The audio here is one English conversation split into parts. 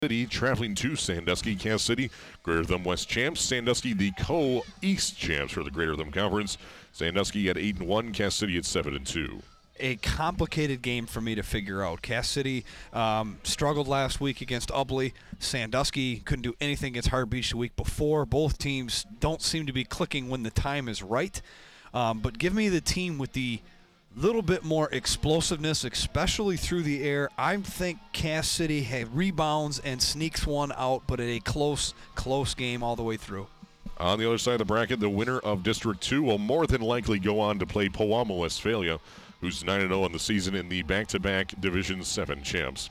City traveling to Sandusky. Cass City, Greater Thumb West champs. Sandusky, the co-East champs for the Greater Thumb Conference. Sandusky at 8-1. Cass City at 7-2. A complicated game for me to figure out. Cass City struggled last week against Ubly. Sandusky couldn't do anything against Harbor Beach the week before. Both teams don't seem to be clicking when the time is right. But give me the team with the little bit more explosiveness, especially through the air. I think Cass City rebounds and sneaks one out, but at a close game all the way through. On the other side of the bracket, the winner of District 2 will more than likely go on to play Powama Westphalia, who's 9-0 on the season in the back-to-back Division 7 champs.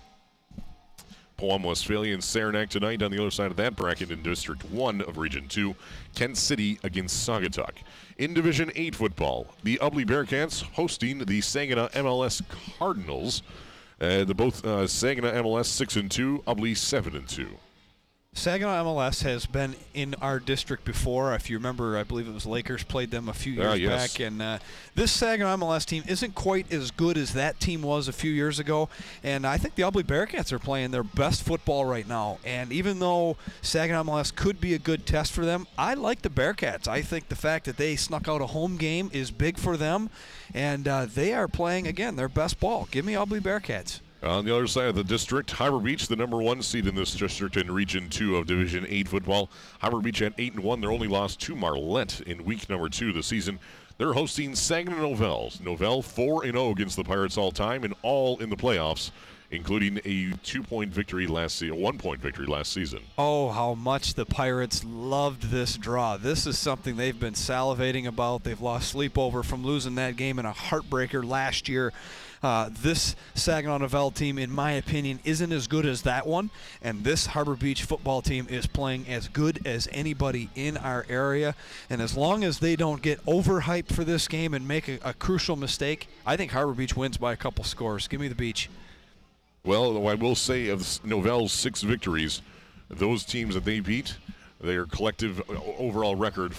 Powama Westphalia and Saranac tonight. On the other side of that bracket in District 1 of Region 2, Kent City against Saugatuck. In Division 8 football, the Ubly Bearcats hosting the Saginaw MLS Cardinals. Both Saginaw MLS 6-2, Ubly 7-2. Saginaw MLS has been in our district before. If you remember, I believe it was Lakers played them a few years back. And this Saginaw MLS team isn't quite as good as that team was a few years ago. And I think the Ubly Bearcats are playing their best football right now. And even though Saginaw MLS could be a good test for them, I like the Bearcats. I think the fact that they snuck out a home game is big for them. And they are playing, again, their best ball. Give me Ubly Bearcats. On the other side of the district, Harbor Beach, the number 1 seed in this district in Region 2 of Division 8 football. Harbor Beach at 8-1. Their only loss to Marlette in week number 2 of the season. They're hosting Saginaw Novels. Novell 4-0 against the Pirates all time and all in the playoffs, including a 1-point victory last season. Oh, how much the Pirates loved this draw. This is something they've been salivating about. They've lost sleep over from losing that game in a heartbreaker last year. This Saginaw Novell team, in my opinion, isn't as good as that one, and this Harbor Beach football team is playing as good as anybody in our area, and as long as they don't get overhyped for this game and make a crucial mistake, I think Harbor Beach wins by a couple scores. Give me the Beach. Well, I will say of Novell's 6 victories, those teams that they beat, their collective overall record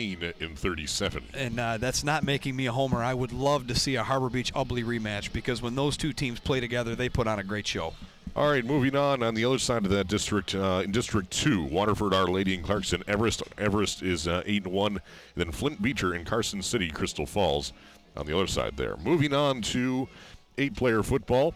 14-37. And that's not making me a homer. I would love to see a Harbor Beach Ubly rematch because when those two teams play together, they put on a great show. All right, moving on the other side of that district, in District 2, Waterford, Our Lady, and Clarkson, Everest. Everest is 8-1. And then Flint Beecher and Carson City, Crystal Falls on the other side there. Moving on to 8-player football.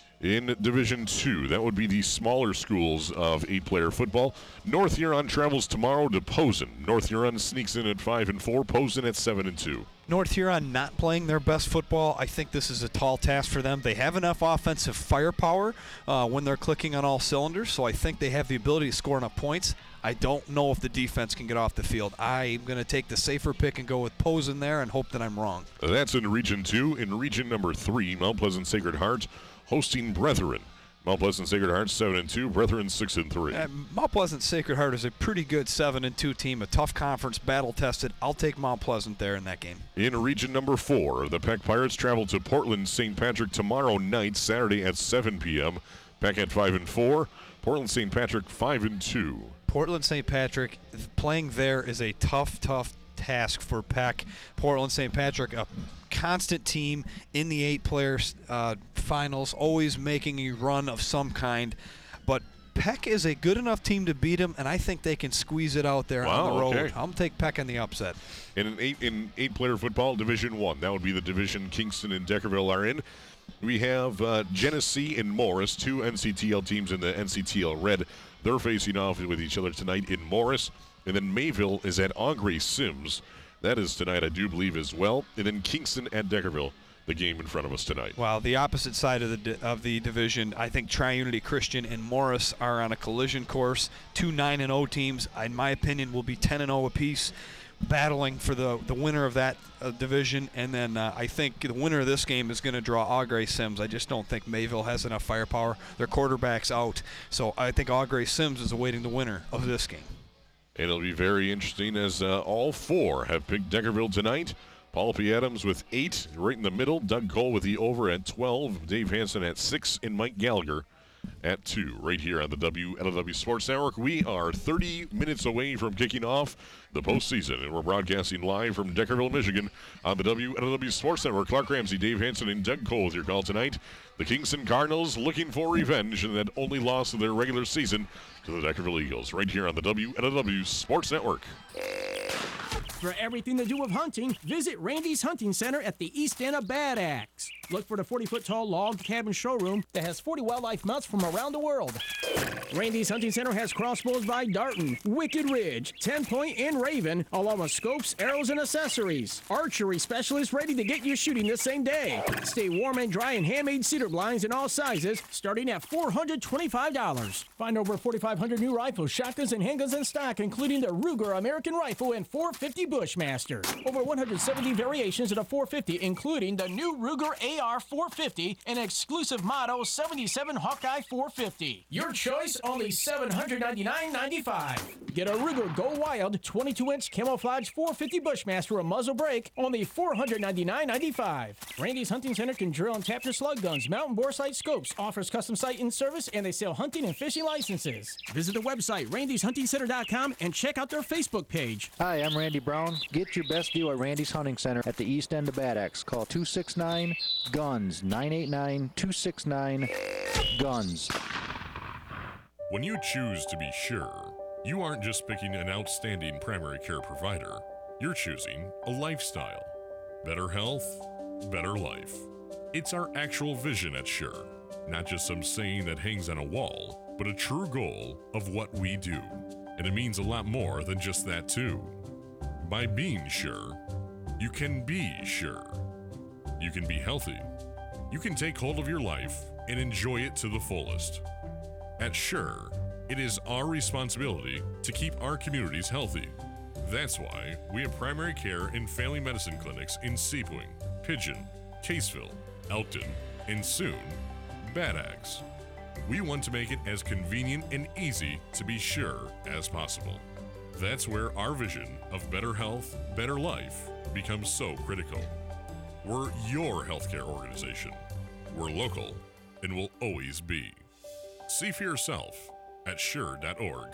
In Division 2, that would be the smaller schools of 8-player football. North Huron travels tomorrow to Posen. North Huron sneaks in at 5-4, Posen at 7-2. North Huron not playing their best football. I think this is a tall task for them. They have enough offensive firepower when they're clicking on all cylinders, so I think they have the ability to score enough points. I don't know if the defense can get off the field. I'm going to take the safer pick and go with Posen there and hope that I'm wrong. That's in Region 2. In Region number 3, Mount Pleasant Sacred Heart hosting Brethren. Mount Pleasant Sacred Heart 7-2, Brethren 6-3. Mount Pleasant Sacred Heart is a pretty good 7-2 team, a tough conference, battle-tested. I'll take Mount Pleasant there in that game. In Region number 4, the Peck Pirates travel to Portland St. Patrick tomorrow night, Saturday at 7 p.m. Peck at 5-4, Portland St. Patrick 5-2. Portland St. Patrick playing there is a tough task for Peck. Portland St. Patrick, a constant team in the 8-player finals, always making a run of some kind. But Peck is a good enough team to beat them, and I think they can squeeze it out there on the road. Okay. I'm going to take Peck on the upset. In 8-player football, Division 1, that would be the division Kingston and Deckerville are in. We have Genesee and Morris, 2 NCTL teams in the NCTL Red. They're facing off with each other tonight in Morris. And then Mayville is at Augrey Sims. That is tonight, I do believe, as well. And then Kingston at Deckerville, the game in front of us tonight. Well, the opposite side of the division, I think Tri-Unity Christian and Morris are on a collision course. 2 9-0 teams, in my opinion, will be 10-0 apiece, battling for the winner of that division. And then I think the winner of this game is going to draw Augrey Sims. I just don't think Mayville has enough firepower. Their quarterback's out. So I think Augrey Sims is awaiting the winner of this game. And it'll be very interesting as all 4 have picked Deckerville tonight. Paul P. Adams with 8 right in the middle. Doug Cole with the over at 12. Dave Hansen at 6. And Mike Gallagher at 2 right here on the WLW Sports Network. We are 30 minutes away from kicking off the postseason, and we're broadcasting live from Deckerville, Michigan on the WLW Sports Network. Clark Ramsey, Dave Hanson, and Doug Cole with your call tonight. The Kingston Cardinals looking for revenge in that only loss of their regular season to the Deckerville Eagles right here on the WLW Sports Network. For everything to do with hunting, visit Randy's Hunting Center at the east end of Bad Axe. Look for the 40-foot-tall log cabin showroom that has 40 wildlife mounts from around the world. Randy's Hunting Center has crossbows by Darton, Wicked Ridge, 10-point, and Raven, along with scopes, arrows, and accessories. Archery specialists ready to get you shooting the same day. Stay warm and dry in handmade cedar blinds in all sizes, starting at $425. Find over 4,500 new rifles, shotguns, and handguns in stock, including the Ruger American Rifle and 450 Bushmaster. Over 170 variations of the 450, including the new Ruger AR 450 and exclusive Motto 77 Hawkeye 450. Your choice, only $799.95. Get a Ruger Go Wild 22-inch camouflage 450 Bushmaster with muzzle brake, only $499.95. Randy's Hunting Center can drill and tap your slug guns, mountain bore sight scopes, offers custom sight and service, and they sell hunting and fishing licenses. Visit the website randyshuntingcenter.com and check out their Facebook page. Hi, I'm Randy Brown. Get your best deal at Randy's Hunting Center at the east end of Bad Axe. Call 269-GUNS, 989-269-GUNS. When you choose to be sure, you aren't just picking an outstanding primary care provider. You're choosing a lifestyle. Better health, better life. It's our actual vision at Sure. Not just some saying that hangs on a wall, but a true goal of what we do. And it means a lot more than just that too. By being sure, you can be sure. You can be healthy. You can take hold of your life and enjoy it to the fullest. At Sure, it is our responsibility to keep our communities healthy. That's why we have primary care and family medicine clinics in Sebring, Pigeon, Caseville, Elkton, and soon, Bad Axe. We want to make it as convenient and easy to be sure as possible. That's where our vision of better health, better life becomes so critical. We're your healthcare organization. We're local and will always be. See for yourself at sure.org.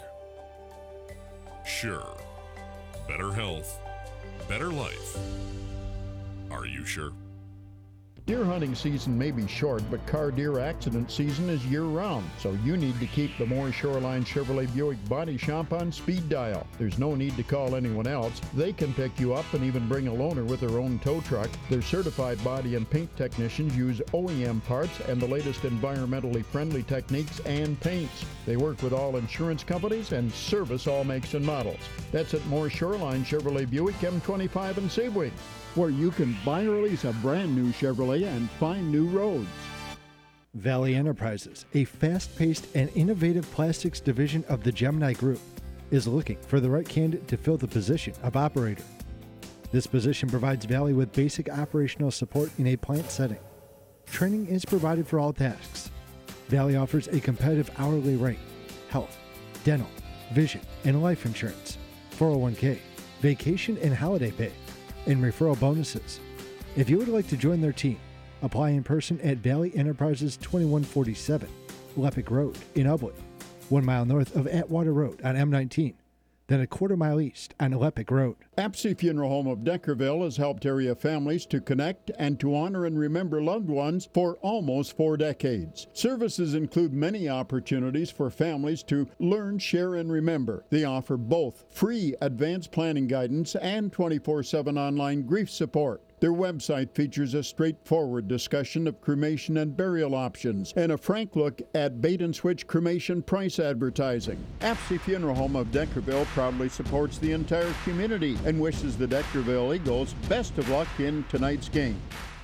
Sure. Better health, better life. Are you sure? Deer hunting season may be short, but car deer accident season is year-round, so you need to keep the Moore Shoreline Chevrolet Buick Body Shop on speed dial. There's no need to call anyone else. They can pick you up and even bring a loaner with their own tow truck. Their certified body and paint technicians use OEM parts and the latest environmentally friendly techniques and paints. They work with all insurance companies and service all makes and models. That's at Moore Shoreline Chevrolet Buick M25 in Sebring, where you can buy or lease a brand new Chevrolet and find new roads. Valley Enterprises, a fast-paced and innovative plastics division of the Gemini Group, is looking for the right candidate to fill the position of operator. This position provides Valley with basic operational support in a plant setting. Training is provided for all tasks. Valley offers a competitive hourly rate, health, dental, vision, and life insurance, 401k, vacation and holiday pay, and referral bonuses. If you would like to join their team, apply in person at Valley Enterprises 2147 Lepic Road in Ubly, 1 mile north of Atwater Road on M19, then a quarter mile east on Lepic Road. Apsey Funeral Home of Deckerville has helped area families to connect and to honor and remember loved ones for almost 4 decades. Services include many opportunities for families to learn, share, and remember. They offer both free advanced planning guidance and 24/7 online grief support. Their website features a straightforward discussion of cremation and burial options and a frank look at bait-and-switch cremation price advertising. Apsey Funeral Home of Deckerville proudly supports the entire community and wishes the Deckerville Eagles best of luck in tonight's game.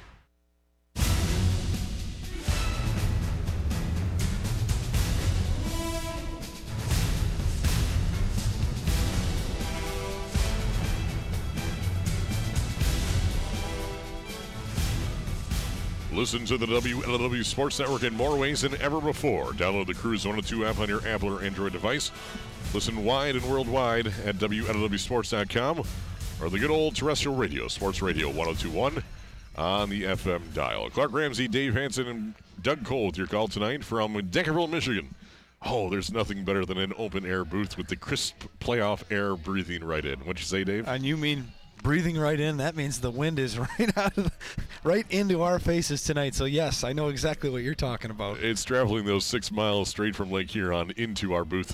Listen to the WLW Sports Network in more ways than ever before. Download the Cruise 102 app on your Apple or Android device. Listen wide and worldwide at WLWSports.com or the good old terrestrial radio, Sports Radio 102.1 on the FM dial. Clark Ramsey, Dave Hanson, and Doug Cole with your call tonight from Deckerville, Michigan. Oh, there's nothing better than an open-air booth with the crisp playoff air breathing right in. What'd you say, Dave? And you mean breathing right in? That means the wind is right into our faces tonight. So, yes, I know exactly what you're talking about. It's traveling those 6 miles straight from Lake Huron into our booth